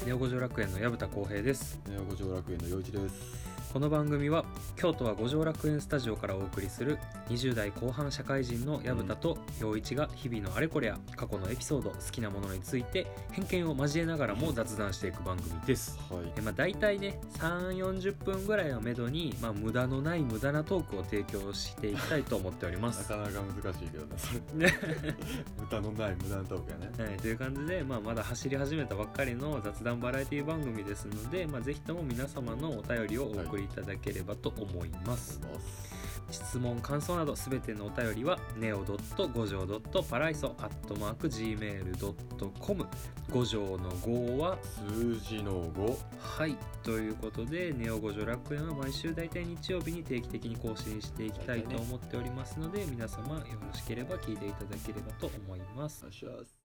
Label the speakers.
Speaker 1: ネオ五条楽園の矢蓋浩平です。
Speaker 2: ネオ五条楽園の陽一です。
Speaker 1: この番組は京都は五条楽園スタジオからお送りする20代後半社会人の矢蓋と陽一が日々のあれこれや過去のエピソード、好きなものについて偏見を交えながらも雑談していく番組です。
Speaker 2: はい。
Speaker 1: だいたいね 3,40 分ぐらいをめどに、無駄のない無駄なトークを提供していきたいと思っております
Speaker 2: なかなか難しいけどね、それ無駄のない無駄なトークやね。
Speaker 1: はい、という感じで、まだ走り始めたばっかりの雑談バラエティ番組ですので、ぜひとも皆様のお便りをお送りいただければと思います。質問感想などすべてのお便りは neo.gojo.paraiso@gmail.com 五条の5は
Speaker 2: 数字の5。
Speaker 1: はい、ということでネオ五条楽園は毎週だいたい日曜日に定期的に更新していきたいと思っておりますので、皆様よろしければ聞いていただければと思います。
Speaker 2: お願いします。